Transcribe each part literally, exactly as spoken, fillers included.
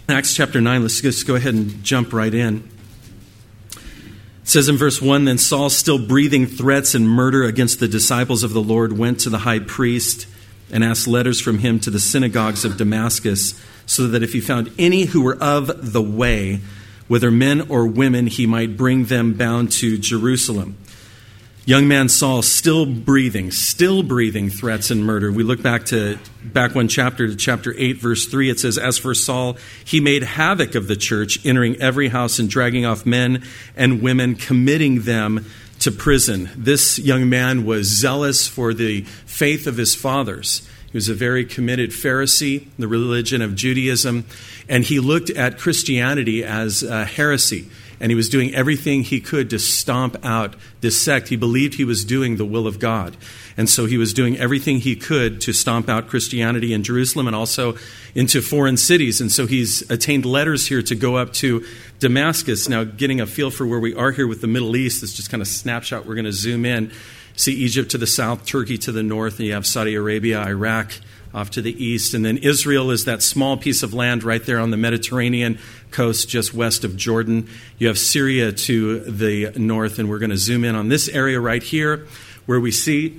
Acts chapter nine, let's just go ahead and jump right in. It says in verse one, "Then Saul, still breathing threats and murder against the disciples of the Lord, went to the high priest and asked letters from him to the synagogues of Damascus, so that if he found any who were of the way, whether men or women, he might bring them bound to Jerusalem." Young man Saul, still breathing, still breathing threats and murder. We look back to back one chapter, to chapter eight, verse three. It says, "As for Saul, he made havoc of the church, entering every house and dragging off men and women, committing them to prison." This young man was zealous for the faith of his fathers. He was a very committed Pharisee, the religion of Judaism, and he looked at Christianity as a heresy. And he was doing everything he could to stomp out this sect. He believed he was doing the will of God. And so he was doing everything he could to stomp out Christianity in Jerusalem and also into foreign cities. And so he's attained letters here to go up to Damascus. Now, getting a feel for where we are here with the Middle East, this just kind of snapshot. We're going to zoom in. See Egypt to the south, Turkey to the north, and you have Saudi Arabia, Iraq off to the east. And then Israel is that small piece of land right there on the Mediterranean coast just west of Jordan. You have Syria to the north, and we're going to zoom in on this area right here where we see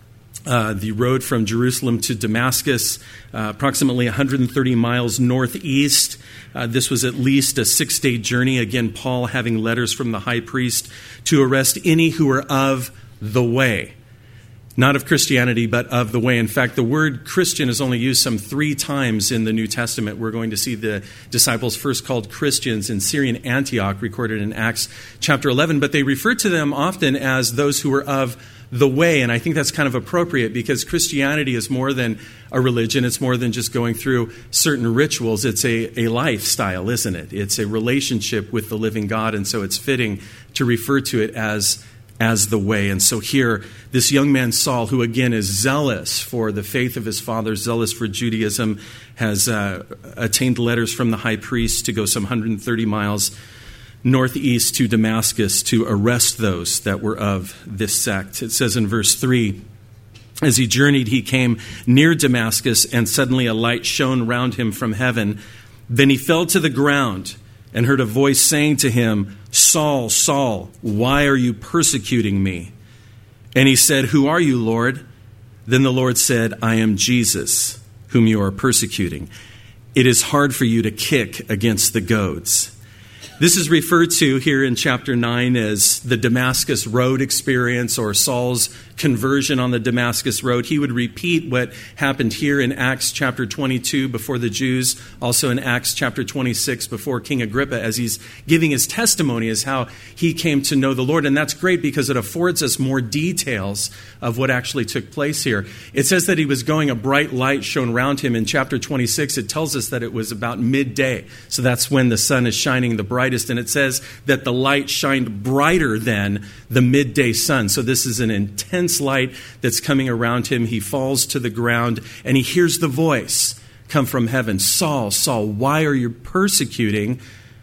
uh, the road from Jerusalem to Damascus, uh, approximately one hundred thirty miles northeast. Uh, this was at least a six-day journey. Again, Paul having letters from the high priest to arrest any who were of the way. Not of Christianity, but of the way. In fact, the word Christian is only used some three times in the New Testament. We're going to see the disciples first called Christians in Syrian Antioch, recorded in Acts chapter eleven. But they refer to them often as those who were of the way. And I think that's kind of appropriate because Christianity is more than a religion. It's more than just going through certain rituals. It's a, a lifestyle, isn't it? It's a relationship with the living God. And so it's fitting to refer to it as as the way. And so here, this young man Saul, who again is zealous for the faith of his fathers, zealous for Judaism, has uh, attained letters from the high priest to go some one hundred thirty miles northeast to Damascus to arrest those that were of this sect. It says in verse three, "As he journeyed, he came near Damascus, and suddenly a light shone round him from heaven. Then he fell to the ground and heard a voice saying to him, 'Saul, Saul, why are you persecuting me?' And he said, 'Who are you, Lord?' Then the Lord said, 'I am Jesus, whom you are persecuting. It is hard for you to kick against the goads.'" This is referred to here in chapter nine as the Damascus Road experience, or Saul's conversion on the Damascus Road. He would repeat what happened here in Acts chapter twenty-two before the Jews, also in Acts chapter twenty-six before King Agrippa, as he's giving his testimony as how he came to know the Lord. And that's great because it affords us more details of what actually took place here. It says that he was going, a bright light shone round him. In chapter twenty-six, it tells us that it was about midday. So that's when the sun is shining the brightest. And it says that the light shined brighter than the midday sun. So this is an intense light that's coming around him. He falls to the ground and he hears the voice come from heaven. "Saul, Saul, why are you persecuting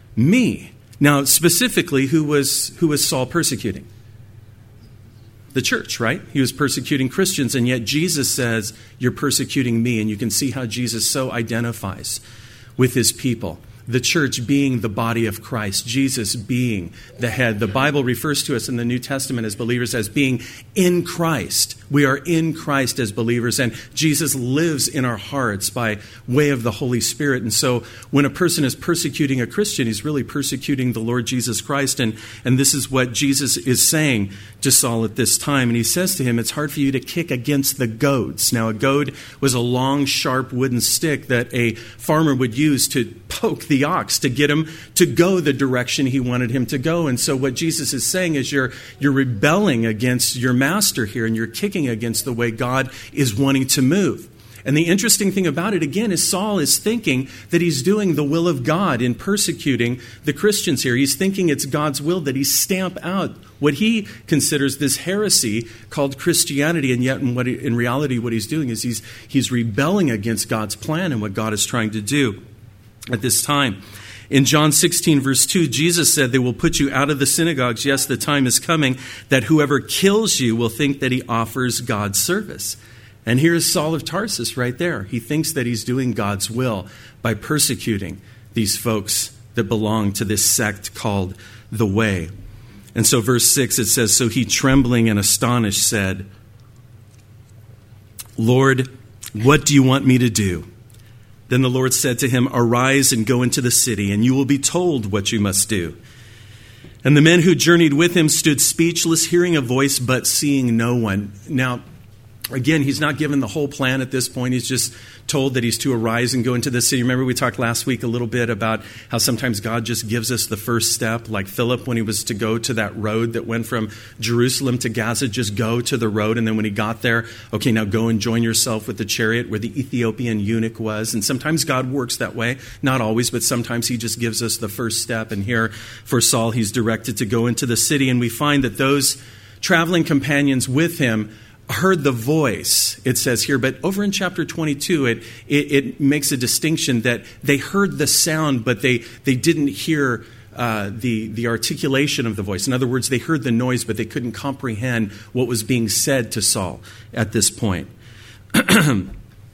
me?" Now, specifically, who was who was Saul persecuting? The church, right? He was persecuting Christians, and yet Jesus says, "You're persecuting me." And you can see how Jesus so identifies with his people. The church being the body of Christ, Jesus being the head. The Bible refers to us in the New Testament as believers as being in Christ. We are in Christ as believers, and Jesus lives in our hearts by way of the Holy Spirit. And so when a person is persecuting a Christian, he's really persecuting the Lord Jesus Christ. And, and this is what Jesus is saying to Saul at this time. And he says to him, "It's hard for you to kick against the goads." Now, a goad was a long, sharp wooden stick that a farmer would use to poke the ox to get him to go the direction he wanted him to go. And so what Jesus is saying is you're you're rebelling against your master here, and you're kicking against the way God is wanting to move. And the interesting thing about it, again, is Saul is thinking that he's doing the will of God in persecuting the Christians here. He's thinking it's God's will that he stamp out what he considers this heresy called Christianity. And yet, in, what he, in reality, what he's doing is he's he's rebelling against God's plan and what God is trying to do at this time. In John sixteen, verse two, Jesus said, "They will put you out of the synagogues. Yes, the time is coming that whoever kills you will think that he offers God's service." And here's Saul of Tarsus right there. He thinks that he's doing God's will by persecuting these folks that belong to this sect called the Way. And so verse six, it says, so he trembling and astonished said, Lord, what do you want me to do? Then the Lord said to him, arise and go into the city, and you will be told what you must do. And the men who journeyed with him stood speechless, hearing a voice, but seeing no one. Now, again, he's not given the whole plan at this point. He's just told that he's to arise and go into the city. Remember, we talked last week a little bit about how sometimes God just gives us the first step, like Philip when he was to go to that road that went from Jerusalem to Gaza, just go to the road. And then when he got there, okay, now go and join yourself with the chariot where the Ethiopian eunuch was. And sometimes God works that way. Not always, but sometimes he just gives us the first step. And here for Saul, he's directed to go into the city. And we find that those traveling companions with him heard the voice, it says here, but over in chapter twenty-two, it, it, it makes a distinction that they heard the sound, but they, they didn't hear uh, the, the articulation of the voice. In other words, they heard the noise, but they couldn't comprehend what was being said to Saul at this point. And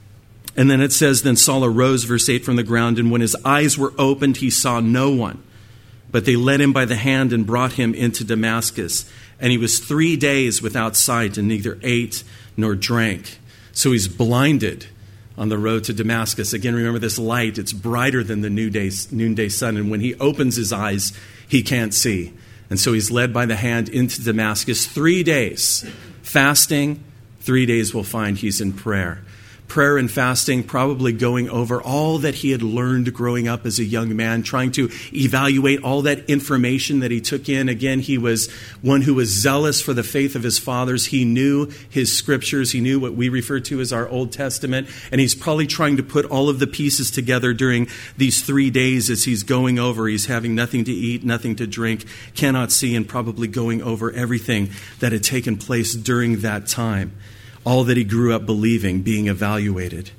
then it says, then Saul arose, verse eight, from the ground, and when his eyes were opened, he saw no one. But they led him by the hand and brought him into Damascus. And he was three days without sight and neither ate nor drank. So he's blinded on the road to Damascus. Again, remember this light. It's brighter than the noonday, noonday sun. And when he opens his eyes, he can't see. And so he's led by the hand into Damascus. Three days fasting. Three days we'll find he's in prayer. Prayer and fasting, probably going over all that he had learned growing up as a young man, trying to evaluate all that information that he took in. Again, he was one who was zealous for the faith of his fathers. He knew his scriptures. He knew what we refer to as our Old Testament. And he's probably trying to put all of the pieces together during these three days as he's going over. He's having nothing to eat, nothing to drink, cannot see, and probably going over everything that had taken place during that time. All that he grew up believing, being evaluated.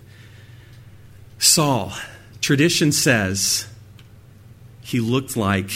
Saul, tradition says, he looked like,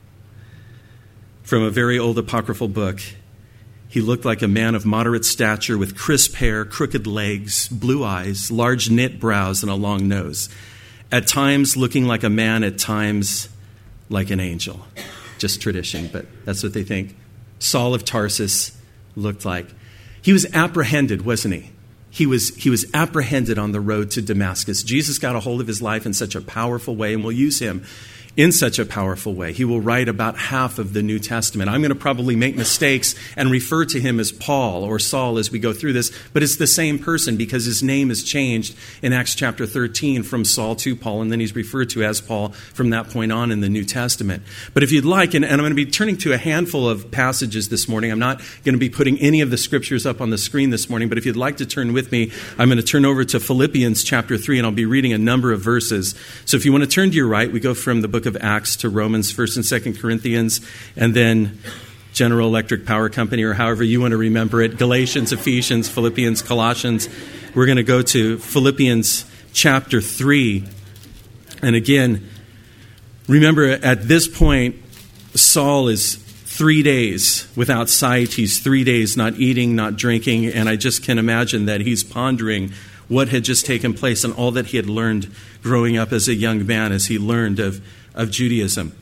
from a very old apocryphal book, he looked like a man of moderate stature with crisp hair, crooked legs, blue eyes, large knit brows, and a long nose. At times looking like a man, at times like an angel. Just tradition, but that's what they think. Saul of Tarsus looked like. He was apprehended, wasn't he? He was, he was apprehended on the road to Damascus. Jesus got a hold of his life in such a powerful way, and we'll use him in such a powerful way. He will write about half of the New Testament. I'm going to probably make mistakes and refer to him as Paul or Saul as we go through this, but it's the same person because his name is changed in Acts chapter thirteen from Saul to Paul, and then he's referred to as Paul from that point on in the New Testament. But if you'd like, and, and I'm going to be turning to a handful of passages this morning. I'm not going to be putting any of the scriptures up on the screen this morning, but if you'd like to turn with me, I'm going to turn over to Philippians chapter three, and I'll be reading a number of verses. So if you want to turn to your right, we go from the book of Acts to Romans, First and Second Corinthians, and then General Electric Power Company, or however you want to remember it, Galatians, Ephesians, Philippians, Colossians. We're going to go to Philippians chapter three. And again, remember at this point, Saul is three days without sight. He's three days not eating, not drinking, and I just can imagine that he's pondering what had just taken place and all that he had learned growing up as a young man as he learned of, of Judaism.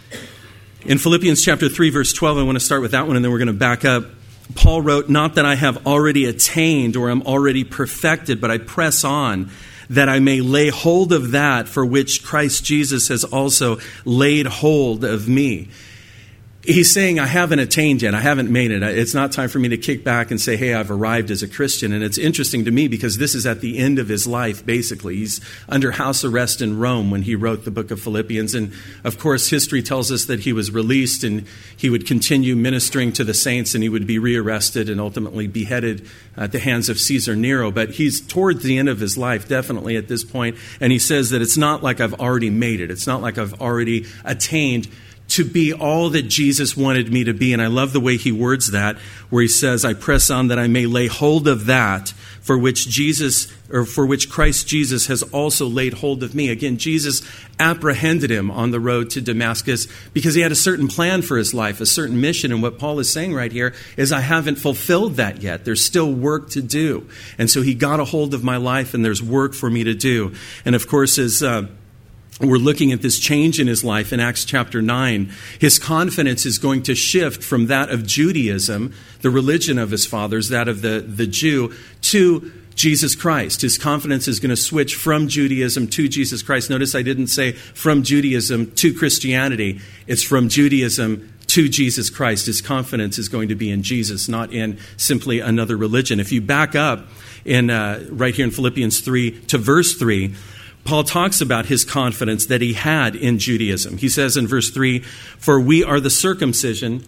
In Philippians chapter three, verse twelve, I want to start with that one, and then we're going to back up. Paul wrote, "Not that I have already attained or am already perfected, but I press on, that I may lay hold of that for which Christ Jesus has also laid hold of me." He's saying, I haven't attained yet. I haven't made it. It's not time for me to kick back and say, hey, I've arrived as a Christian. And it's interesting to me because this is at the end of his life, basically. He's under house arrest in Rome when he wrote the book of Philippians. And, of course, history tells us that he was released and he would continue ministering to the saints and he would be rearrested and ultimately beheaded at the hands of Caesar Nero. But he's towards the end of his life, definitely at this point. And he says that it's not like I've already made it. It's not like I've already attained to be all that Jesus wanted me to be. And I love the way he words that, where he says, I press on that I may lay hold of that for which Jesus, or for which Christ Jesus has also laid hold of me. Again, Jesus apprehended him on the road to Damascus because he had a certain plan for his life, a certain mission. And what Paul is saying right here is I haven't fulfilled that yet. There's still work to do. And so he got a hold of my life and there's work for me to do. And of course, as uh, we're looking at this change in his life in Acts chapter nine. His confidence is going to shift from that of Judaism, the religion of his fathers, that of the, the Jew, to Jesus Christ. His confidence is going to switch from Judaism to Jesus Christ. Notice I didn't say from Judaism to Christianity. It's from Judaism to Jesus Christ. His confidence is going to be in Jesus, not in simply another religion. If you back up in uh, right here in Philippians three to verse three, Paul talks about his confidence that he had in Judaism. He says in verse three, "For we are the circumcision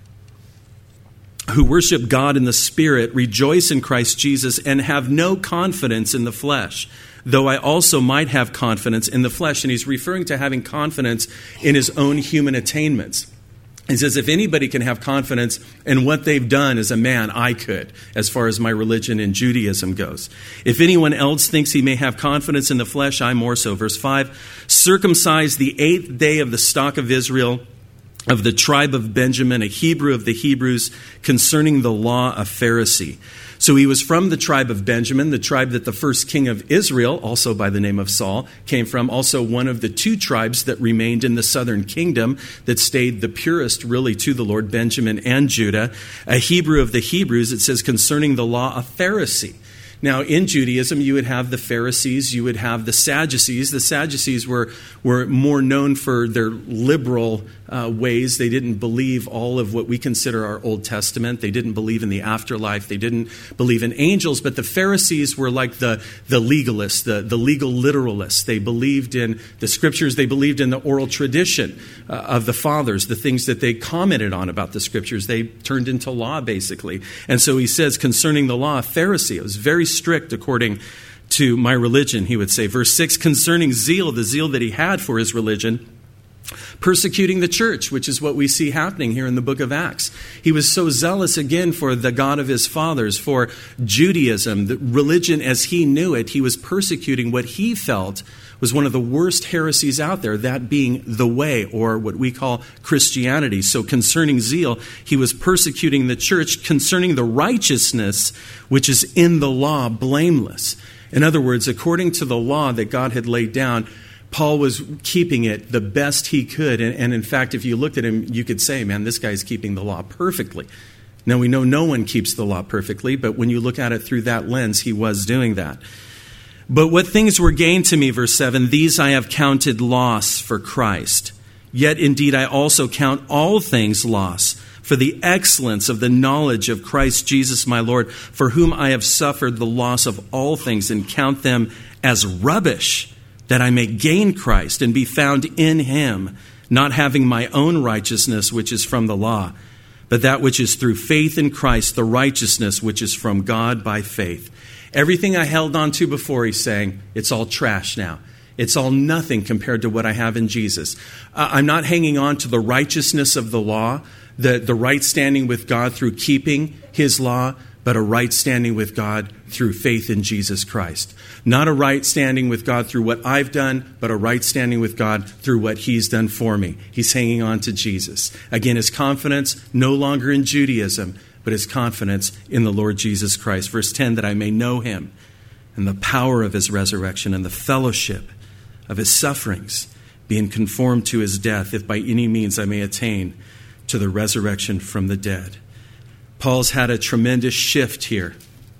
who worship God in the Spirit, rejoice in Christ Jesus, and have no confidence in the flesh, though I also might have confidence in the flesh." And he's referring to having confidence in his own human attainments. He says, if anybody can have confidence in what they've done as a man, I could, as far as my religion and Judaism goes. If anyone else thinks he may have confidence in the flesh, I more so. Verse five, "Circumcised the eighth day of the stock of Israel, of the tribe of Benjamin, a Hebrew of the Hebrews, concerning the law, a Pharisee." So he was from the tribe of Benjamin, the tribe that the first king of Israel, also by the name of Saul, came from. Also one of the two tribes that remained in the southern kingdom that stayed the purest really to the Lord, Benjamin and Judah. A Hebrew of the Hebrews, it says concerning the law, a Pharisee. Now, in Judaism, you would have the Pharisees, you would have the Sadducees. The Sadducees were, were more known for their liberal uh, ways. They didn't believe all of what we consider our Old Testament. They didn't believe in the afterlife. They didn't believe in angels. But the Pharisees were like the, the legalists, the, the legal literalists. They believed in the Scriptures. They believed in the oral tradition uh, of the fathers, the things that they commented on about the Scriptures. They turned into law, basically. And so he says, concerning the law, a Pharisee. It was very strict according to my religion, he would say. Verse six, concerning zeal, the zeal that he had for his religion, persecuting the church, which is what we see happening here in the book of Acts. He was so zealous again for the God of his fathers, for Judaism, the religion as he knew it. He was persecuting what he felt was one of the worst heresies out there, that being the way, or what we call Christianity. So concerning zeal, he was persecuting the church, concerning the righteousness which is in the law, blameless. In other words, according to the law that God had laid down, Paul was keeping it the best he could. And, and in fact, if you looked at him, you could say, man, this guy's keeping the law perfectly. Now, we know no one keeps the law perfectly, but when you look at it through that lens, he was doing that. "But what things were gained to me," verse seven, "these I have counted loss for Christ. Yet indeed I also count all things loss for the excellence of the knowledge of Christ Jesus my Lord, for whom I have suffered the loss of all things, and count them as rubbish, that I may gain Christ and be found in him, not having my own righteousness which is from the law, but that which is through faith in Christ, the righteousness which is from God by faith." Everything I held on to before, he's saying, it's all trash now. It's all nothing compared to what I have in Jesus. Uh, I'm not hanging on to the righteousness of the law, the, the right standing with God through keeping his law, but a right standing with God through faith in Jesus Christ. Not a right standing with God through what I've done, but a right standing with God through what he's done for me. He's hanging on to Jesus. Again, his confidence no longer in Judaism, but his confidence in the Lord Jesus Christ. Verse ten, "that I may know him and the power of his resurrection and the fellowship of his sufferings, being conformed to his death, if by any means I may attain to the resurrection from the dead." Paul's had a tremendous shift here.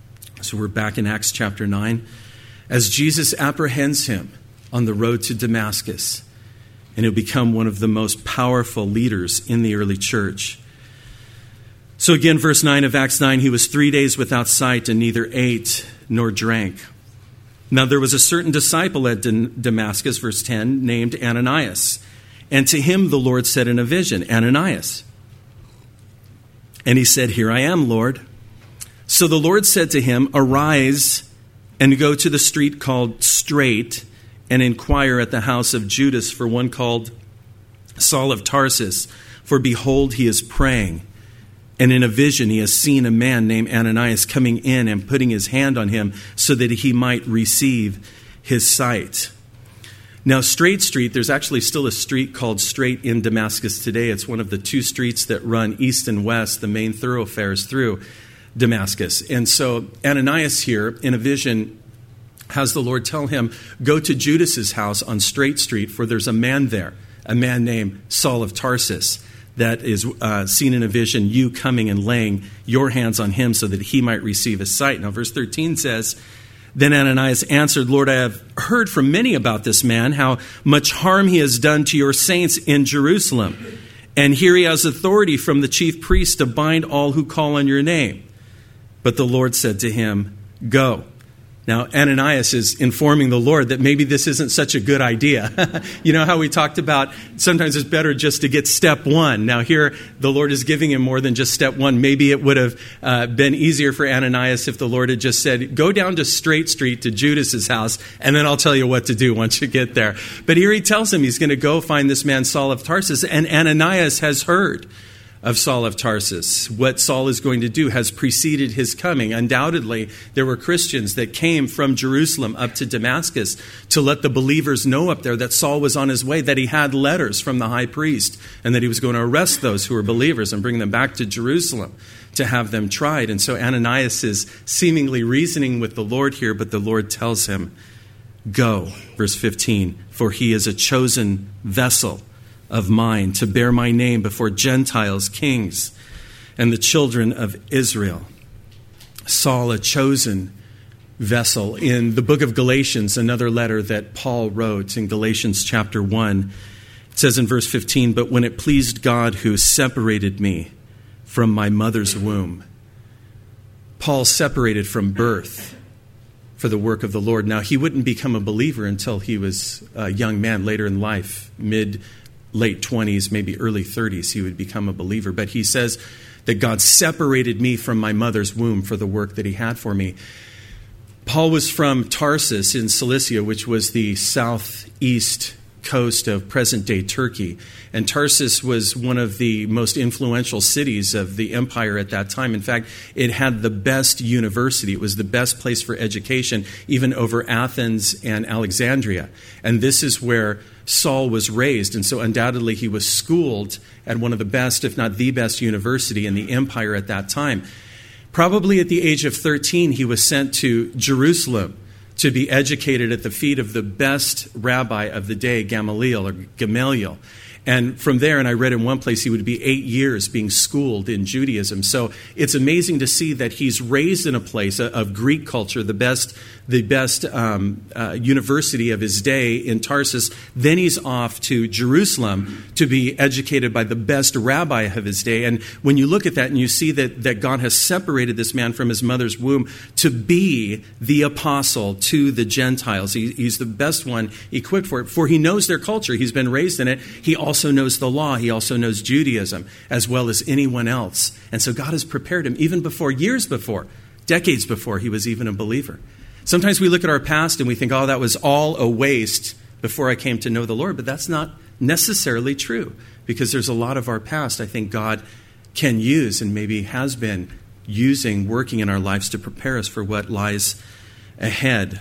So we're back in Acts chapter nine. As Jesus apprehends him on the road to Damascus, and he'll become one of the most powerful leaders in the early church. So again, verse nine of Acts nine, "He was three days without sight and neither ate nor drank. Now there was a certain disciple at Damascus," verse ten, "named Ananias. And to him the Lord said in a vision, 'Ananias.' And he said, 'Here I am, Lord.' So the Lord said to him, 'Arise and go to the street called Straight and inquire at the house of Judas for one called Saul of Tarsus. For behold, he is praying. And in a vision he has seen a man named Ananias coming in and putting his hand on him so that he might receive his sight.'" Now, Straight Street, there's actually still a street called Straight in Damascus today. It's one of the two streets that run east and west, the main thoroughfares through Damascus. And so Ananias here, in a vision, has the Lord tell him, go to Judas's house on Straight Street, for there's a man there, a man named Saul of Tarsus, that is uh, seen in a vision, you coming and laying your hands on him so that he might receive his sight. Now, verse thirteen says, then Ananias answered, Lord, I have heard from many about this man, how much harm he has done to your saints in Jerusalem. And here he has authority from the chief priest to bind all who call on your name. But the Lord said to him, go. Now, Ananias is informing the Lord that maybe this isn't such a good idea. You know how we talked about sometimes it's better just to get step one. Now here, the Lord is giving him more than just step one. Maybe it would have uh, been easier for Ananias if the Lord had just said, go down to Straight Street to Judas's house, and then I'll tell you what to do once you get there. But here he tells him he's going to go find this man Saul of Tarsus, and Ananias has heard of Saul of Tarsus. What Saul is going to do has preceded his coming. Undoubtedly, there were Christians that came from Jerusalem up to Damascus to let the believers know up there that Saul was on his way, that he had letters from the high priest, and that he was going to arrest those who were believers and bring them back to Jerusalem to have them tried. And so Ananias is seemingly reasoning with the Lord here, but the Lord tells him, go, verse fifteen, for he is a chosen vessel of mine to bear my name before Gentiles, kings, and the children of Israel. Saul, a chosen vessel. In the book of Galatians, another letter that Paul wrote in Galatians chapter one, it says in verse fifteen, but when it pleased God who separated me from my mother's womb. Paul separated from birth for the work of the Lord. Now, he wouldn't become a believer until he was a young man later in life, mid late twenties, maybe early thirties, he would become a believer. But he says that God separated me from my mother's womb for the work that he had for me. Paul was from Tarsus in Cilicia, which was the southeast coast of present-day Turkey. And Tarsus was one of the most influential cities of the empire at that time. In fact, it had the best university. It was the best place for education, even over Athens and Alexandria. And this is where Saul was raised. And so undoubtedly he was schooled at one of the best, if not the best, university in the empire at that time. Probably at the age of thirteen, he was sent to Jerusalem to be educated at the feet of the best rabbi of the day, Gamaliel or Gamaliel. And from there, and I read in one place, he would be eight years being schooled in Judaism. So it's amazing to see that he's raised in a place of Greek culture, the best, the best um, uh, university of his day in Tarsus. Then he's off to Jerusalem to be educated by the best rabbi of his day. And when you look at that and you see that, that God has separated this man from his mother's womb to be the apostle to the Gentiles, he, he's the best one equipped for it. For he knows their culture. He's been raised in it. He also knows the law. He also knows Judaism as well as anyone else. And so God has prepared him even before, years before, decades before he was even a believer. Sometimes we look at our past and we think, oh, that was all a waste before I came to know the Lord. But that's not necessarily true, because there's a lot of our past I think God can use and maybe has been using, working in our lives to prepare us for what lies ahead.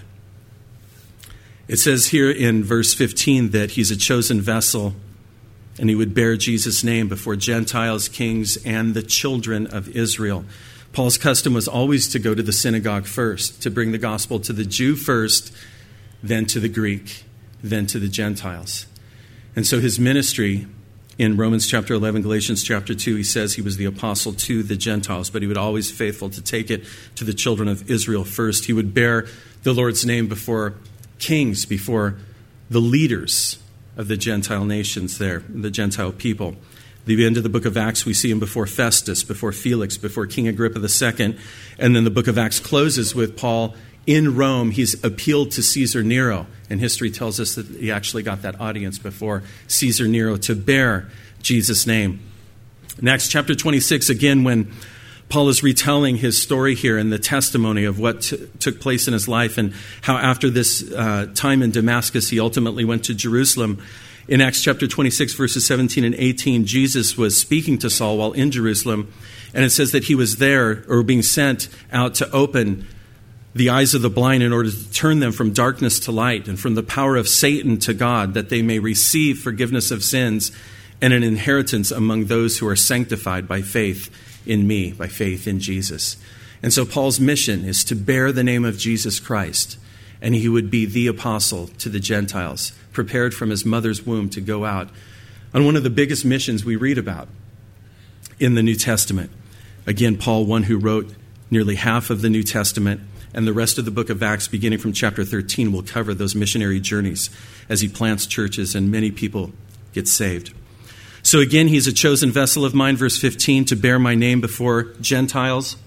It says here in verse fifteen that he's a chosen vessel, and he would bear Jesus' name before Gentiles, kings, and the children of Israel. Paul's custom was always to go to the synagogue first, to bring the gospel to the Jew first, then to the Greek, then to the Gentiles. And so his ministry in Romans chapter eleven, Galatians chapter two, he says he was the apostle to the Gentiles, but he would always be faithful to take it to the children of Israel first. He would bear the Lord's name before kings, before the leaders of the Gentile nations there, the Gentile people. The end of the book of Acts, we see him before Festus, before Felix, before King Agrippa the Second. And then the book of Acts closes with Paul in Rome. He's appealed to Caesar Nero. And history tells us that he actually got that audience before Caesar Nero to bear Jesus' name. In Acts chapter twenty-six, again, when Paul is retelling his story here and the testimony of what t- took place in his life and how after this uh, time in Damascus, he ultimately went to Jerusalem. In Acts chapter twenty-six, verses seventeen and eighteen, Jesus was speaking to Saul while in Jerusalem. And it says that he was there, or being sent out to open the eyes of the blind in order to turn them from darkness to light and from the power of Satan to God, that they may receive forgiveness of sins and an inheritance among those who are sanctified by faith in me, by faith in Jesus. And so Paul's mission is to bear the name of Jesus Christ and he would be the apostle to the Gentiles, prepared from his mother's womb to go out on one of the biggest missions we read about in the New Testament. Again, Paul, one who wrote nearly half of the New Testament, and the rest of the book of Acts, beginning from chapter thirteen, will cover those missionary journeys as he plants churches and many people get saved. So again, he's a chosen vessel of mine, verse fifteen, to bear my name before Gentiles,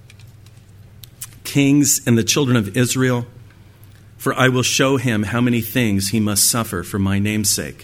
kings, and the children of Israel. For I will show him how many things he must suffer for my name's sake.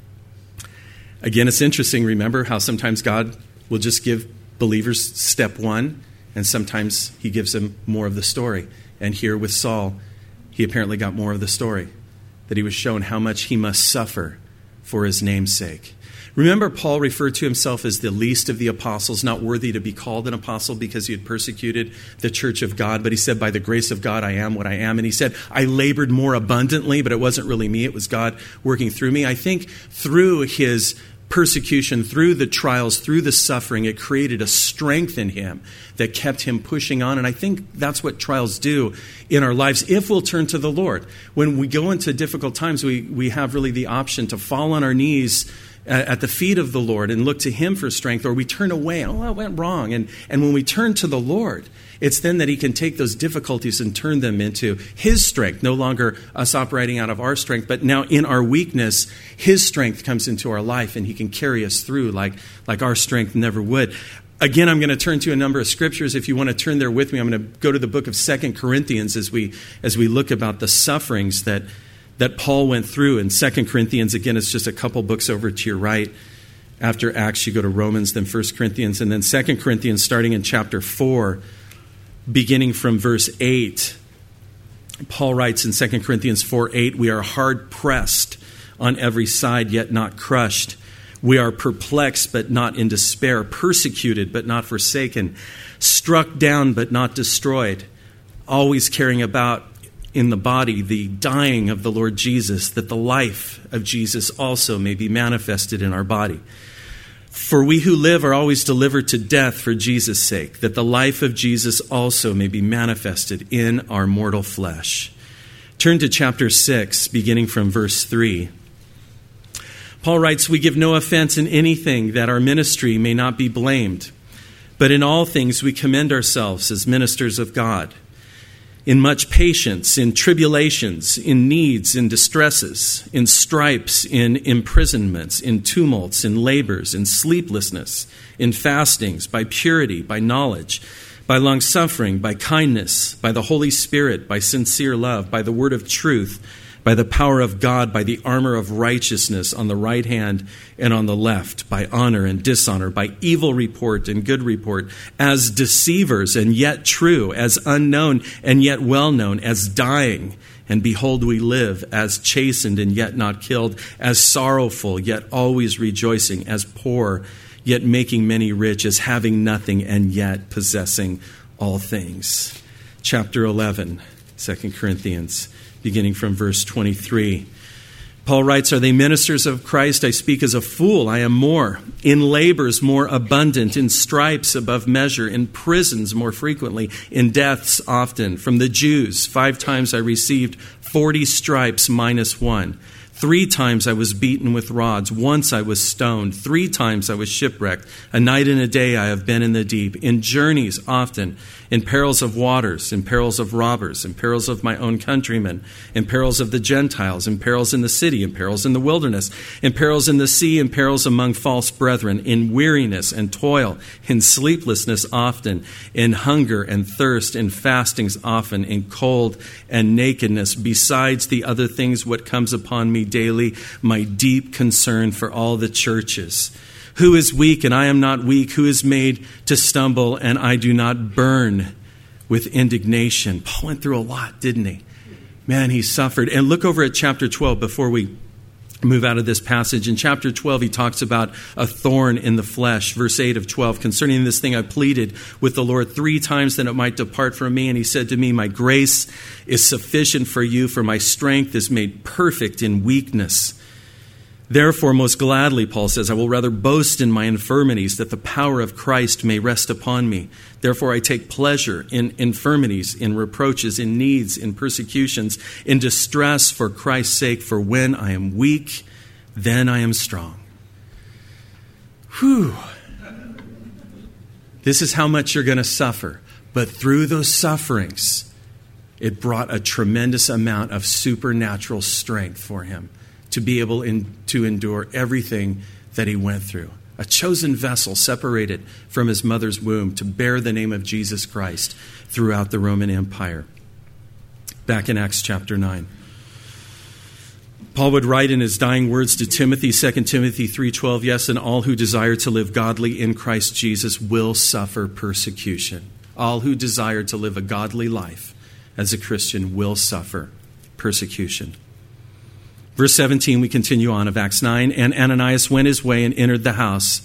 Again, it's interesting, remember how sometimes God will just give believers step one, and sometimes he gives them more of the story. And here with Saul, he apparently got more of the story, that he was shown how much he must suffer for his name's sake. Remember, Paul referred to himself as the least of the apostles, not worthy to be called an apostle because he had persecuted the church of God. But he said, by the grace of God, I am what I am. And he said, I labored more abundantly, but it wasn't really me. It was God working through me. I think through his persecution, through the trials, through the suffering, it created a strength in him that kept him pushing on. And I think that's what trials do in our lives if we'll turn to the Lord. When we go into difficult times, we, we have really the option to fall on our knees at the feet of the Lord and look to him for strength, or we turn away. Oh, that went wrong. And, and when we turn to the Lord, it's then that he can take those difficulties and turn them into his strength, no longer us operating out of our strength, but now in our weakness, his strength comes into our life and he can carry us through like, like our strength never would. Again, I'm going to turn to a number of scriptures. If you want to turn there with me, I'm going to go to the book of Second Corinthians as we, as we look about the sufferings that that Paul went through. In Second Corinthians, again, it's just a couple books over to your right. After Acts, you go to Romans, then First Corinthians, and then Second Corinthians, starting in chapter four, beginning from verse eight. Paul writes in Second Corinthians four eight, we are hard pressed on every side, yet not crushed. We are perplexed, but not in despair, persecuted, but not forsaken, struck down, but not destroyed, always carrying about in the body the dying of the Lord Jesus, that the life of Jesus also may be manifested in our body. For we who live are always delivered to death for Jesus' sake, that the life of Jesus also may be manifested in our mortal flesh. Turn to chapter six, beginning from verse three. Paul writes, we give no offense in anything, that our ministry may not be blamed. But in all things we commend ourselves as ministers of God, in much patience, in tribulations, in needs, in distresses, in stripes, in imprisonments, in tumults, in labors, in sleeplessness, in fastings, by purity, by knowledge, by longsuffering, by kindness, by the Holy Spirit, by sincere love, by the word of truth, by the power of God, by the armor of righteousness on the right hand and on the left, by honor and dishonor, by evil report and good report, as deceivers and yet true, as unknown and yet well known, as dying, and behold we live, as chastened and yet not killed, as sorrowful yet always rejoicing, as poor yet making many rich, as having nothing and yet possessing all things. Chapter eleven, Second Corinthians, beginning from verse twenty-three. Paul writes, are they ministers of Christ? I speak as a fool. I am more. In labors more abundant, in stripes above measure, in prisons more frequently, in deaths often. From the Jews, five times I received forty stripes minus one. Three times I was beaten with rods. Once I was stoned. Three times I was shipwrecked. A night and a day I have been in the deep. In journeys often. In perils of waters. In perils of robbers. In perils of my own countrymen. In perils of the Gentiles. In perils in the city. In perils in the wilderness. In perils in the sea. In perils among false brethren. In weariness and toil. In sleeplessness often. In hunger and thirst. In fastings often. In cold and nakedness. Besides the other things what comes upon me daily, my deep concern for all the churches. Who is weak and I am not weak? Who is made to stumble and I do not burn with indignation? Paul went through a lot, didn't he? Man, he suffered. And look over at chapter twelve before we move out of this passage. In chapter twelve, he talks about a thorn in the flesh. Verse eight of twelve, concerning this thing I pleaded with the Lord three times that it might depart from me. And he said to me, my grace is sufficient for you, for my strength is made perfect in weakness. Therefore, most gladly, Paul says, I will rather boast in my infirmities, that the power of Christ may rest upon me. Therefore, I take pleasure in infirmities, in reproaches, in needs, in persecutions, in distress for Christ's sake. For when I am weak, then I am strong. Whew. This is how much you're going to suffer. But through those sufferings, it brought a tremendous amount of supernatural strength for him to be able in, to endure everything that he went through. A chosen vessel separated from his mother's womb to bear the name of Jesus Christ throughout the Roman Empire. Back in Acts chapter nine. Paul would write in his dying words to Timothy, Second Timothy three twelve, yes, and all who desire to live godly in Christ Jesus will suffer persecution. All who desire to live a godly life as a Christian will suffer persecution. Verse seventeen, we continue on of Acts nine. And Ananias went his way and entered the house.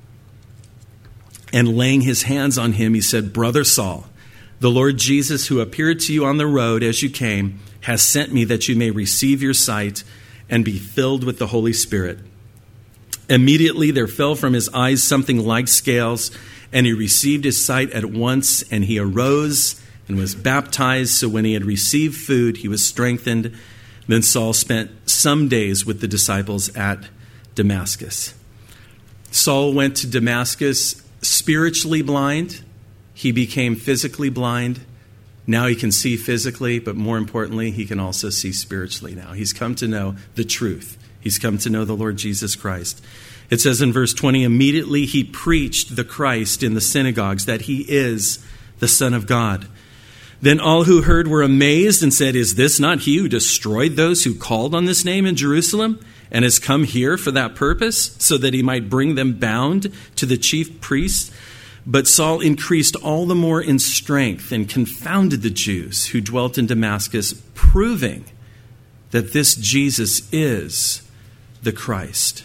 And laying his hands on him, he said, Brother Saul, the Lord Jesus, who appeared to you on the road as you came, has sent me that you may receive your sight and be filled with the Holy Spirit. Immediately there fell from his eyes something like scales, and he received his sight at once, and he arose and was baptized. So when he had received food, he was strengthened. Then Saul spent some days with the disciples at Damascus. Saul went to Damascus spiritually blind. He became physically blind. Now he can see physically, but more importantly, he can also see spiritually now. He's come to know the truth. He's come to know the Lord Jesus Christ. It says in verse twenty, immediately he preached the Christ in the synagogues, that he is the Son of God. Then all who heard were amazed and said, is this not he who destroyed those who called on this name in Jerusalem and has come here for that purpose, so that he might bring them bound to the chief priests? But Saul increased all the more in strength and confounded the Jews who dwelt in Damascus, proving that this Jesus is the Christ.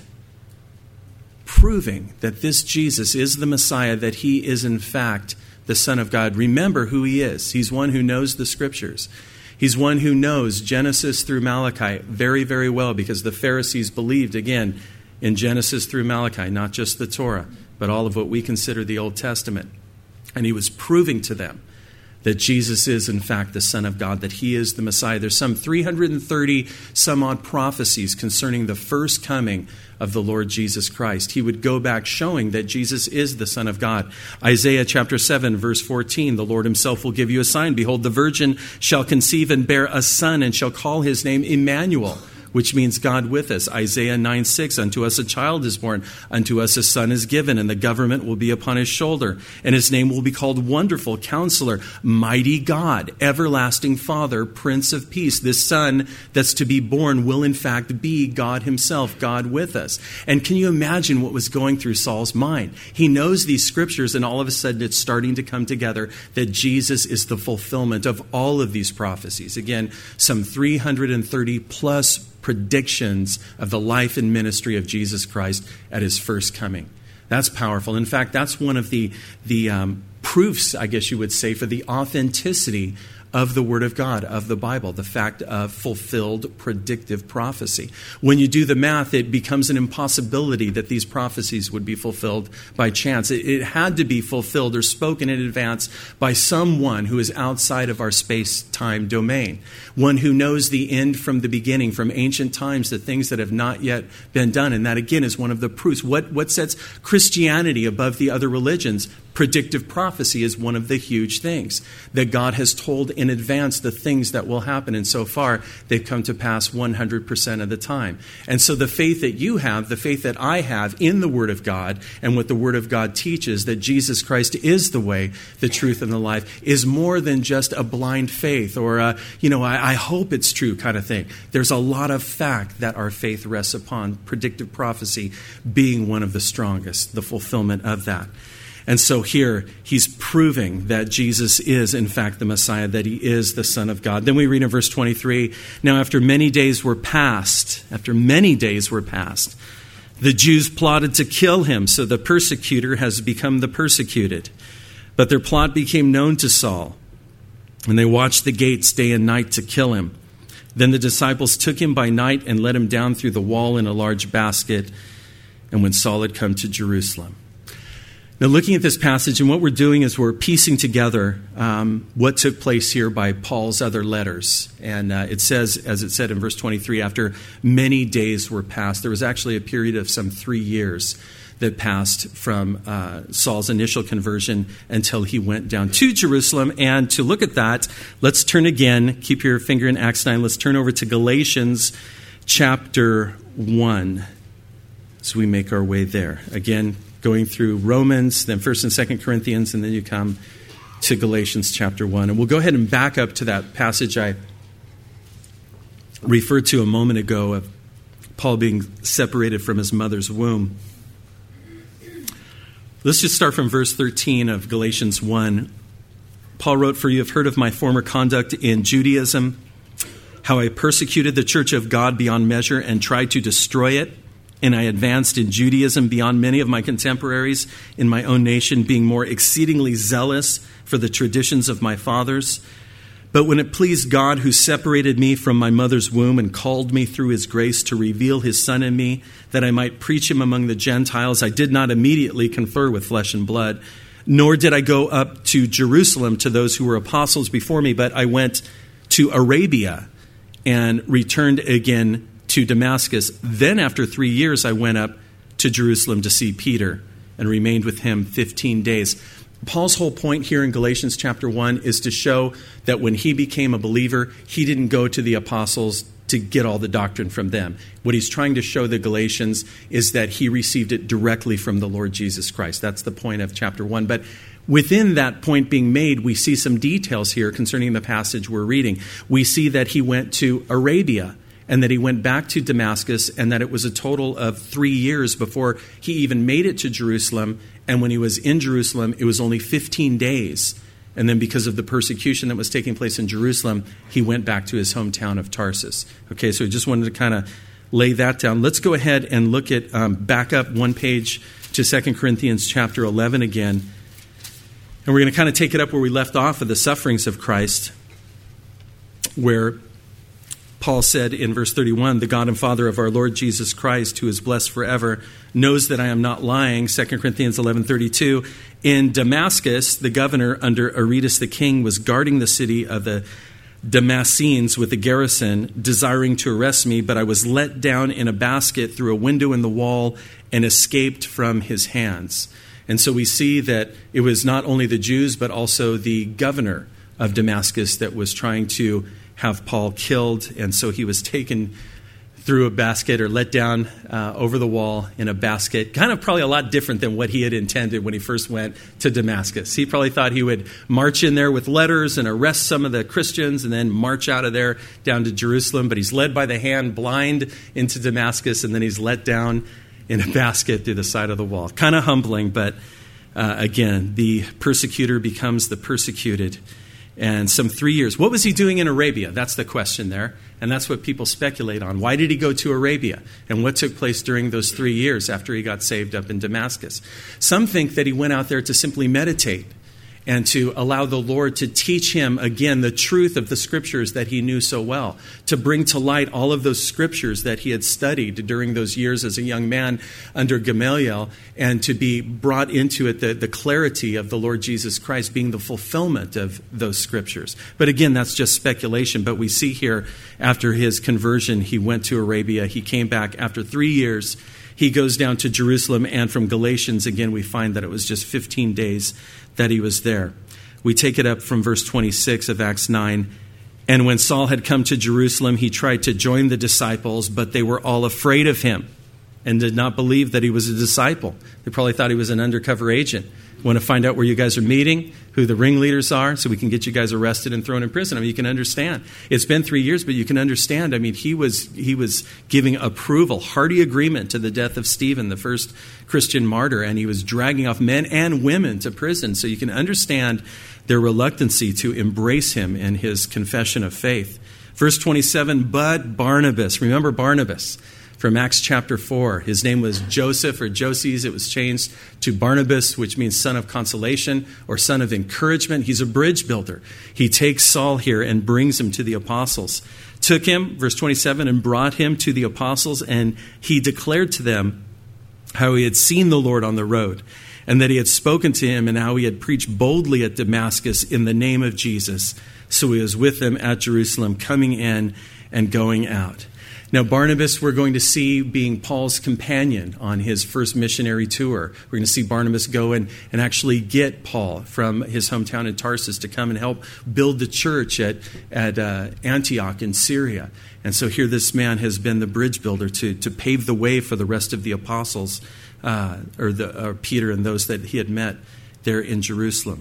Proving that this Jesus is the Messiah, that he is in fact the Son of God. Remember who he is. He's one who knows the Scriptures. He's one who knows Genesis through Malachi very, very well, because the Pharisees believed, again, in Genesis through Malachi, not just the Torah, but all of what we consider the Old Testament. And he was proving to them that Jesus is, in fact, the Son of God, that he is the Messiah. There's some three hundred thirty some odd prophecies concerning the first coming of the Lord Jesus Christ. He would go back showing that Jesus is the Son of God. Isaiah chapter seven, verse fourteen, the Lord himself will give you a sign. Behold, the virgin shall conceive and bear a son, and shall call his name Emmanuel, which means God with us. Isaiah nine six, unto us a child is born, unto us a son is given, and the government will be upon his shoulder. And his name will be called Wonderful Counselor, Mighty God, Everlasting Father, Prince of Peace. This son that's to be born will in fact be God himself, God with us. And can you imagine what was going through Saul's mind? He knows these scriptures, and all of a sudden it's starting to come together that Jesus is the fulfillment of all of these prophecies. Again, some three hundred thirty plus predictions of the life and ministry of Jesus Christ at his first coming. That's powerful. In fact, that's one of the, the um, proofs, I guess you would say, for the authenticity of the Word of God, of the Bible, the fact of fulfilled predictive prophecy. When you do the math, it becomes an impossibility that these prophecies would be fulfilled by chance. It, it had to be fulfilled or spoken in advance by someone who is outside of our space-time domain, one who knows the end from the beginning, from ancient times, the things that have not yet been done. And that, again, is one of the proofs. What, what sets Christianity above the other religions? Predictive prophecy is one of the huge things, that God has told in advance the things that will happen. And so far, they've come to pass one hundred percent of the time. And so the faith that you have, the faith that I have in the Word of God and what the Word of God teaches, that Jesus Christ is the way, the truth, and the life, is more than just a blind faith or, a, you know, I, I hope it's true kind of thing. There's a lot of fact that our faith rests upon, predictive prophecy being one of the strongest, the fulfillment of that. And so here, he's proving that Jesus is, in fact, the Messiah, that he is the Son of God. Then we read in verse twenty-three, now after many days were passed, after many days were passed, the Jews plotted to kill him, so the persecutor has become the persecuted. But their plot became known to Saul, and they watched the gates day and night to kill him. Then the disciples took him by night and let him down through the wall in a large basket, and when Saul had come to Jerusalem. Now, looking at this passage, and what we're doing is we're piecing together um, what took place here by Paul's other letters. And uh, it says, as it said in verse twenty-three, after many days were passed, there was actually a period of some three years that passed from uh, Saul's initial conversion until he went down to Jerusalem. And to look at that, let's turn again, keep your finger in Acts nine, let's turn over to Galatians chapter one as we make our way there. Again, going through Romans, then First and Second Corinthians, and then you come to Galatians chapter one. And we'll go ahead and back up to that passage I referred to a moment ago of Paul being separated from his mother's womb. Let's just start from verse thirteen of Galatians one. Paul wrote, "For you have heard of my former conduct in Judaism, how I persecuted the church of God beyond measure and tried to destroy it. And I advanced in Judaism beyond many of my contemporaries in my own nation, being more exceedingly zealous for the traditions of my fathers. But when it pleased God, who separated me from my mother's womb and called me through his grace to reveal his Son in me, that I might preach him among the Gentiles, I did not immediately confer with flesh and blood, nor did I go up to Jerusalem to those who were apostles before me, but I went to Arabia and returned again to Damascus. Then after three years, I went up to Jerusalem to see Peter and remained with him fifteen days. Paul's whole point here in Galatians chapter one is to show that when he became a believer, he didn't go to the apostles to get all the doctrine from them. What he's trying to show the Galatians is that he received it directly from the Lord Jesus Christ. That's the point of chapter one. But within that point being made, we see some details here concerning the passage we're reading. We see that he went to Arabia, and that he went back to Damascus, and that it was a total of three years before he even made it to Jerusalem. And when he was in Jerusalem, it was only fifteen days. And then because of the persecution that was taking place in Jerusalem, he went back to his hometown of Tarsus. Okay, so I just wanted to kind of lay that down. Let's go ahead and look at, um, back up one page to Second Corinthians chapter eleven again. And we're going to kind of take it up where we left off of the sufferings of Christ, where Paul said in verse thirty-one, "The God and Father of our Lord Jesus Christ, who is blessed forever, knows that I am not lying." Second Corinthians eleven thirty-two, "In Damascus, the governor under Aretas the king was guarding the city of the Damascenes with a garrison, desiring to arrest me, but I was let down in a basket through a window in the wall and escaped from his hands." And so we see that it was not only the Jews, but also the governor of Damascus that was trying to have Paul killed, and so he was taken through a basket or let down uh, over the wall in a basket. Kind of probably a lot different than what he had intended when he first went to Damascus. He probably thought he would march in there with letters and arrest some of the Christians and then march out of there down to Jerusalem, but he's led by the hand blind into Damascus, and then he's let down in a basket through the side of the wall. Kind of humbling, but uh, again, the persecutor becomes the persecuted. And some three years. What was he doing in Arabia? That's the question there. And that's what people speculate on. Why did he go to Arabia? And what took place during those three years after he got saved up in Damascus? Some think that he went out there to simply meditate and to allow the Lord to teach him, again, the truth of the scriptures that he knew so well, to bring to light all of those scriptures that he had studied during those years as a young man under Gamaliel, and to be brought into it the, the clarity of the Lord Jesus Christ being the fulfillment of those scriptures. But again, that's just speculation. But we see here, after his conversion, he went to Arabia. He came back after three years. He goes down to Jerusalem, and from Galatians, again, we find that it was just fifteen days that he was there. We take it up from verse twenty-six of Acts nine. "And when Saul had come to Jerusalem, he tried to join the disciples, but they were all afraid of him and did not believe that he was a disciple." They probably thought he was an undercover agent. Want to find out where you guys are meeting, who the ringleaders are, so we can get you guys arrested and thrown in prison. I mean, you can understand. It's been three years, but you can understand. I mean, he was he was giving approval, hearty agreement to the death of Stephen, the first Christian martyr, and he was dragging off men and women to prison. So you can understand their reluctancy to embrace him in his confession of faith. Verse twenty-seven, "But Barnabas," remember Barnabas from Acts chapter four. His name was Joseph or Joses. It was changed to Barnabas, which means son of consolation or son of encouragement. He's a bridge builder. He takes Saul here and brings him to the apostles took him, verse twenty-seven, and brought him to the apostles, and he declared to them how he had seen the Lord on the road, and that he had spoken to him, and how he had preached boldly at Damascus in the name of Jesus. So he was with them at Jerusalem, coming in and going out. Now, Barnabas, we're going to see being Paul's companion on his first missionary tour. We're going to see Barnabas go and, and actually get Paul from his hometown in Tarsus to come and help build the church at, at uh, Antioch in Syria. And so here this man has been the bridge builder to, to pave the way for the rest of the apostles, uh, or, the, or Peter and those that he had met there in Jerusalem.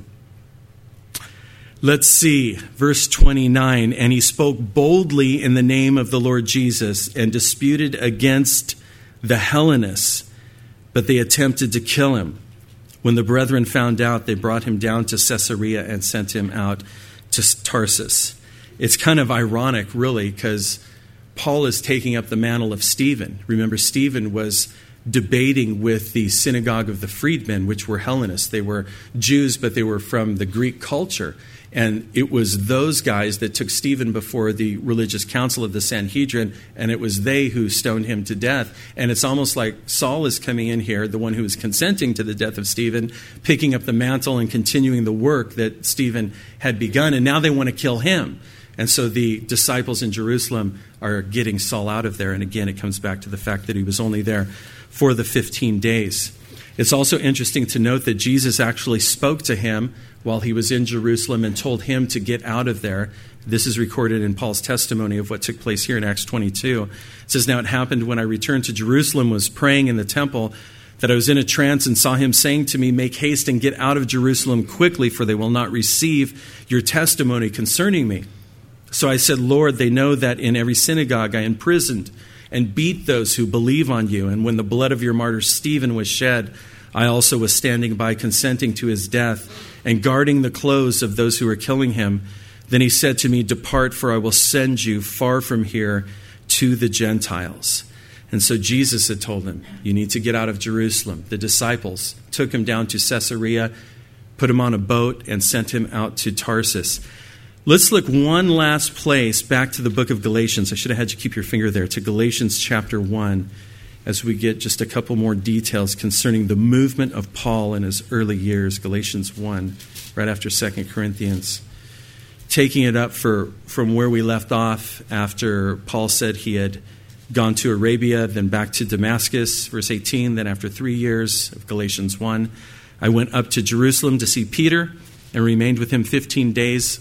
Let's see, verse twenty-nine, and he spoke boldly in the name of the Lord Jesus and disputed against the Hellenists, but they attempted to kill him. When the brethren found out, they brought him down to Caesarea and sent him out to Tarsus. It's kind of ironic, really, because Paul is taking up the mantle of Stephen. Remember, Stephen was debating with the synagogue of the freedmen, which were Hellenists. They were Jews, but they were from the Greek culture. And it was those guys that took Stephen before the religious council of the Sanhedrin, and it was they who stoned him to death. And it's almost like Saul is coming in here, the one who is consenting to the death of Stephen, picking up the mantle and continuing the work that Stephen had begun, and now they want to kill him. And so the disciples in Jerusalem are getting Saul out of there. And again, it comes back to the fact that he was only there for the fifteen days. It's also interesting to note that Jesus actually spoke to him while he was in Jerusalem and told him to get out of there. This is recorded in Paul's testimony of what took place here in Acts twenty-two. It says, "Now it happened when I returned to Jerusalem, was praying in the temple, that I was in a trance and saw him saying to me, 'Make haste and get out of Jerusalem quickly, for they will not receive your testimony concerning me.' So I said, 'Lord, they know that in every synagogue I imprisoned and beat those who believe on you. And when the blood of your martyr Stephen was shed, I also was standing by, consenting to his death and guarding the clothes of those who were killing him. Then he said to me, Depart, for I will send you far from here to the Gentiles.'" And so Jesus had told him, you need to get out of Jerusalem. The disciples took him down to Caesarea, put him on a boat, and sent him out to Tarsus. Let's look one last place back to the book of Galatians. I should have had you keep your finger there, to Galatians chapter one, as we get just a couple more details concerning the movement of Paul in his early years. Galatians one, right after Second Corinthians. Taking it up for, from where we left off after Paul said he had gone to Arabia, then back to Damascus, verse eighteen. Then after three years of Galatians one, I went up to Jerusalem to see Peter and remained with him fifteen days.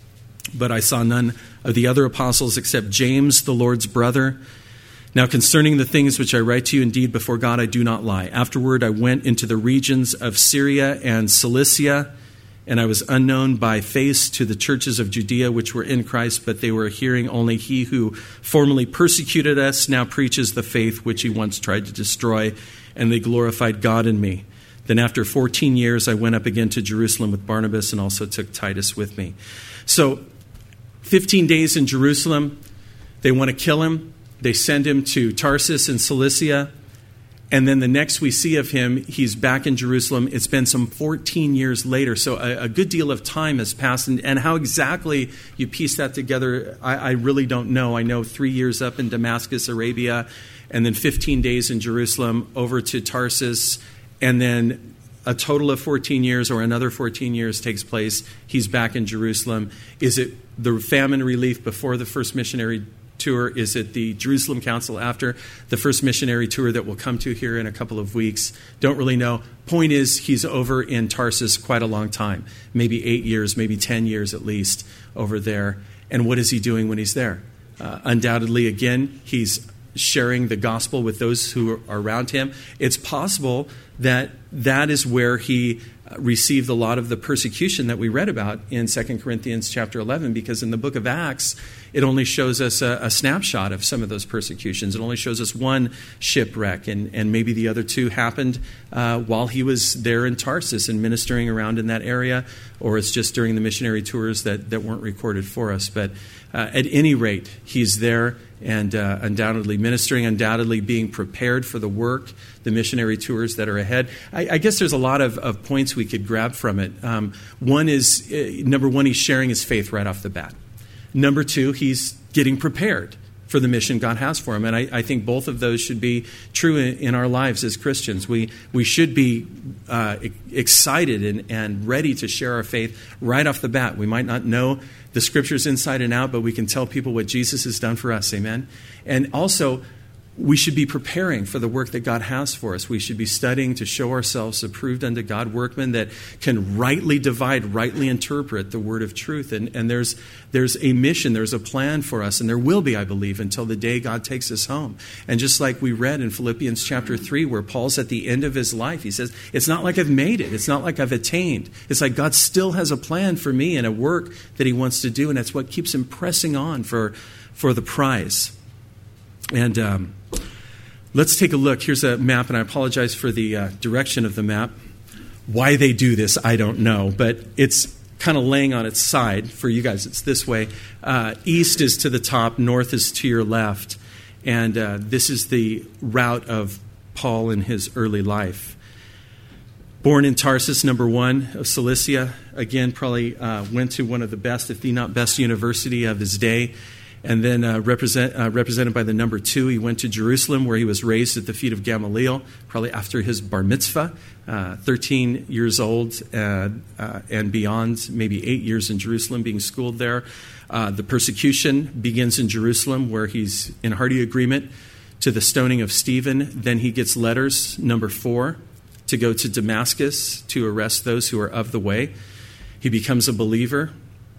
But I saw none of the other apostles except James, the Lord's brother. Now concerning the things which I write to you, indeed before God I do not lie. Afterward I went into the regions of Syria and Cilicia, and I was unknown by face to the churches of Judea which were in Christ, but they were hearing only he who formerly persecuted us now preaches the faith which he once tried to destroy, and they glorified God in me. Then after fourteen years I went up again to Jerusalem with Barnabas and also took Titus with me. So fifteen days in Jerusalem, they want to kill him. They send him to Tarsus in Cilicia. And then the next we see of him, he's back in Jerusalem. It's been some fourteen years later. So a, a good deal of time has passed. And, and how exactly you piece that together, I, I really don't know. I know three years up in Damascus, Arabia, and then fifteen days in Jerusalem over to Tarsus. And then a total of fourteen years or another fourteen years takes place. He's back in Jerusalem. Is it the famine relief before the first missionary tour? Is it the Jerusalem Council after the first missionary tour that we'll come to here in a couple of weeks? Don't really know. Point is, he's over in Tarsus quite a long time, maybe eight years, maybe ten years at least over there. And what is he doing when he's there? Uh, undoubtedly, again, he's sharing the gospel with those who are around him. It's possible that that is where he received a lot of the persecution that we read about in Second Corinthians chapter eleven, because in the book of Acts, it only shows us a, a snapshot of some of those persecutions. It only shows us one shipwreck, and, and maybe the other two happened uh, while he was there in Tarsus and ministering around in that area, or it's just during the missionary tours that, that weren't recorded for us. But uh, at any rate, he's there and uh, undoubtedly ministering, undoubtedly being prepared for the work, the missionary tours that are ahead. I, I guess there's a lot of, of points we could grab from it. Um, one is, uh, number one, he's sharing his faith right off the bat. Number two, he's getting prepared for the mission God has for him. And I, I think both of those should be true in, in our lives as Christians. We we should be uh, excited and, and ready to share our faith right off the bat. We might not know the Scriptures inside and out, but we can tell people what Jesus has done for us. Amen? And also, we should be preparing for the work that God has for us. We should be studying to show ourselves approved unto God, workmen that can rightly divide, rightly interpret the word of truth. And, and there's there's a mission, there's a plan for us, and there will be, I believe, until the day God takes us home. And just like we read in Philippians chapter three, where Paul's at the end of his life, he says, it's not like I've made it. It's not like I've attained. It's like God still has a plan for me and a work that he wants to do, and that's what keeps him pressing on for, for the prize. And um, let's take a look. Here's a map, and I apologize for the uh, direction of the map. Why they do this, I don't know, but it's kind of laying on its side. For you guys, it's this way. Uh, east is to the top, north is to your left, and uh, this is the route of Paul in his early life. Born in Tarsus, number one of Cilicia, again, probably uh, went to one of the best, if the not best, university of his day. And then uh, represent, uh, represented by the number two, he went to Jerusalem, where he was raised at the feet of Gamaliel, probably after his bar mitzvah, uh, thirteen years old uh, uh, and beyond, maybe eight years in Jerusalem, being schooled there. Uh, the persecution begins in Jerusalem, where he's in hearty agreement to the stoning of Stephen. Then he gets letters, number four, to go to Damascus to arrest those who are of the way. He becomes a believer.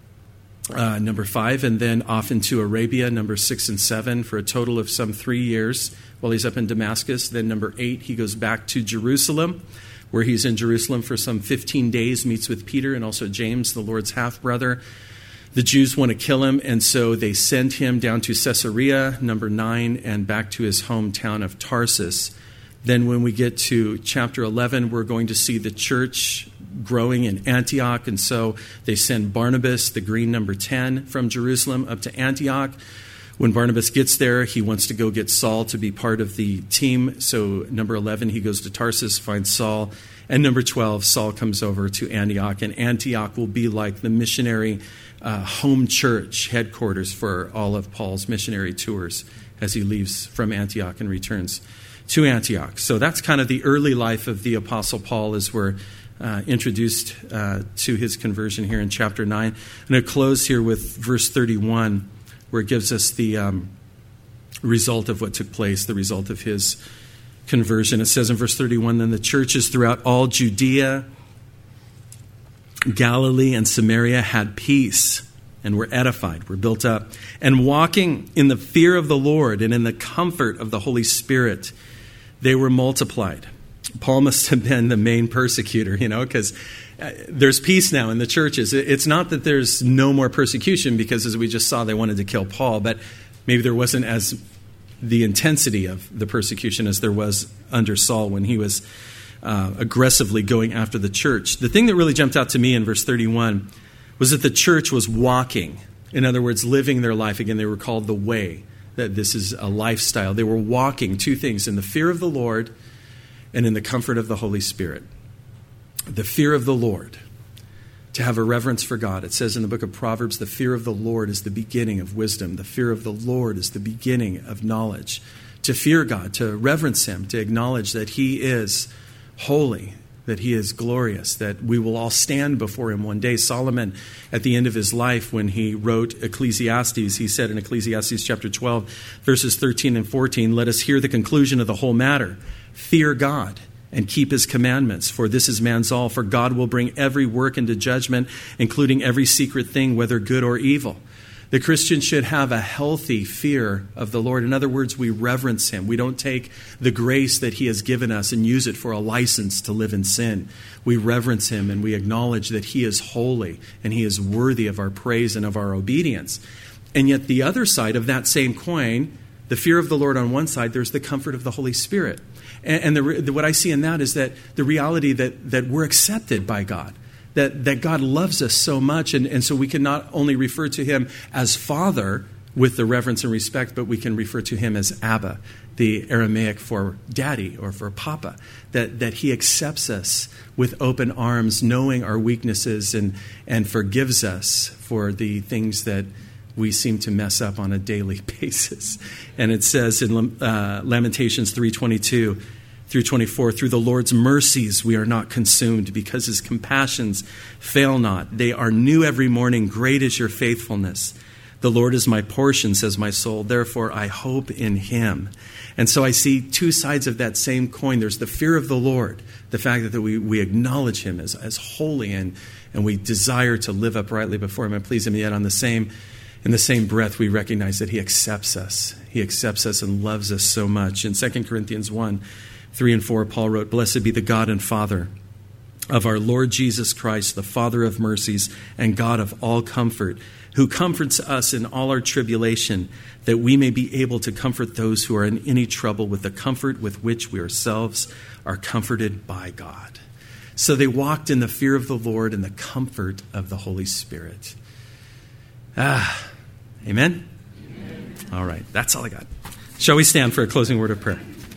Uh, number five, and then off into Arabia, number six and seven, for a total of some three years while he's up in Damascus. Then number eight, he goes back to Jerusalem, where he's in Jerusalem for some fifteen days, meets with Peter and also James, the Lord's half-brother. The Jews want to kill him, and so they send him down to Caesarea, number nine, and back to his hometown of Tarsus. Then when we get to chapter eleven, we're going to see the church growing in Antioch, and so they send Barnabas, the green number ten, from Jerusalem up to Antioch. When Barnabas gets there, he wants to go get Saul to be part of the team. So number eleven, he goes to Tarsus, finds Saul. And number twelve, Saul comes over to Antioch, and Antioch will be like the missionary uh, home church headquarters for all of Paul's missionary tours as he leaves from Antioch and returns to Antioch. So that's kind of the early life of the Apostle Paul as we're uh, introduced uh, to his conversion here in chapter nine. I'm going to close here with verse thirty-one, where it gives us the um, result of what took place, the result of his conversion. It says in verse thirty-one, then the churches throughout all Judea, Galilee, and Samaria had peace and were edified, were built up, and walking in the fear of the Lord and in the comfort of the Holy Spirit, they were multiplied. Paul must have been the main persecutor, you know, because there's peace now in the churches. It's not that there's no more persecution, because as we just saw, they wanted to kill Paul, but maybe there wasn't as the intensity of the persecution as there was under Saul when he was uh, aggressively going after the church. The thing that really jumped out to me in verse thirty-one was that the church was walking. In other words, living their life. Again, they were called the way, that this is a lifestyle. They were walking two things, in the fear of the Lord and in the comfort of the Holy Spirit. The fear of the Lord, to have a reverence for God. It says in the book of Proverbs, the fear of the Lord is the beginning of wisdom. The fear of the Lord is the beginning of knowledge. To fear God, to reverence him, to acknowledge that he is holy, that he is glorious, that we will all stand before him one day. Solomon, at the end of his life, when he wrote Ecclesiastes, he said in Ecclesiastes chapter twelve, verses thirteen and fourteen, let us hear the conclusion of the whole matter. Fear God and keep his commandments, for this is man's all. For God will bring every work into judgment, including every secret thing, whether good or evil. The Christian should have a healthy fear of the Lord. In other words, we reverence him. We don't take the grace that he has given us and use it for a license to live in sin. We reverence him and we acknowledge that he is holy and he is worthy of our praise and of our obedience. And yet the other side of that same coin, the fear of the Lord on one side, there's the comfort of the Holy Spirit. And, and the, the, what I see in that is that the reality that, that we're accepted by God. That, that God loves us so much, and, and so we can not only refer to him as Father with the reverence and respect, but we can refer to him as Abba, the Aramaic for daddy or for papa, that, that he accepts us with open arms, knowing our weaknesses, and, and forgives us for the things that we seem to mess up on a daily basis. And it says in uh, Lamentations three twenty-two through twenty-four, through the Lord's mercies we are not consumed, because his compassions fail not. They are new every morning. Great is your faithfulness. The Lord is my portion, says my soul. Therefore I hope in him. And so I see two sides of that same coin. There's the fear of the Lord, the fact that we, we acknowledge him as, as holy, and, and we desire to live uprightly before him and please him. Yet on the same, in the same breath, we recognize that he accepts us. He accepts us and loves us so much. In Second Corinthians one, three and four, Paul wrote, "Blessed be the God and Father of our Lord Jesus Christ, the Father of mercies and God of all comfort, who comforts us in all our tribulation, that we may be able to comfort those who are in any trouble with the comfort with which we ourselves are comforted by God." So they walked in the fear of the Lord and the comfort of the Holy Spirit. Ah, amen? Amen. All right, that's all I got. Shall we stand for a closing word of prayer?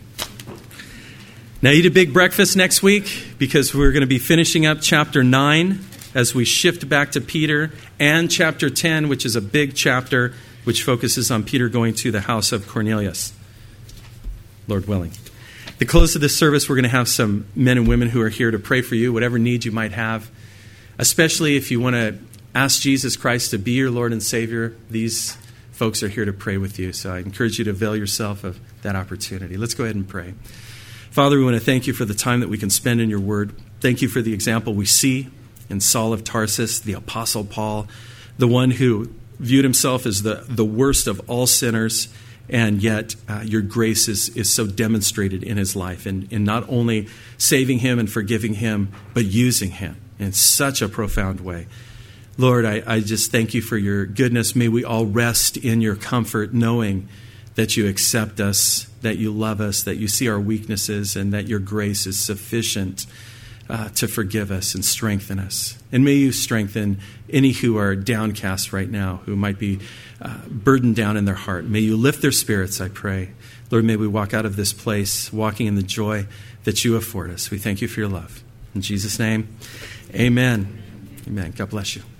Now, eat a big breakfast next week, because we're going to be finishing up chapter nine as we shift back to Peter, and chapter ten, which is a big chapter, which focuses on Peter going to the house of Cornelius, Lord willing. At the close of this service, we're going to have some men and women who are here to pray for you, whatever needs you might have, especially if you want to ask Jesus Christ to be your Lord and Savior. These folks are here to pray with you, so I encourage you to avail yourself of that opportunity. Let's go ahead and pray. Father, we want to thank you for the time that we can spend in your word. Thank you for the example we see in Saul of Tarsus, the Apostle Paul, the one who viewed himself as the, the worst of all sinners, and yet uh, your grace is, is so demonstrated in his life, and in not only saving him and forgiving him, but using him in such a profound way. Lord, I, I just thank you for your goodness. May we all rest in your comfort, knowing that you accept us, that you love us, that you see our weaknesses, and that your grace is sufficient Uh, to forgive us and strengthen us. And may you strengthen any who are downcast right now, who might be uh, burdened down in their heart. May you lift their spirits, I pray. Lord, may we walk out of this place walking in the joy that you afford us. We thank you for your love. In Jesus' name, amen. Amen. God bless you.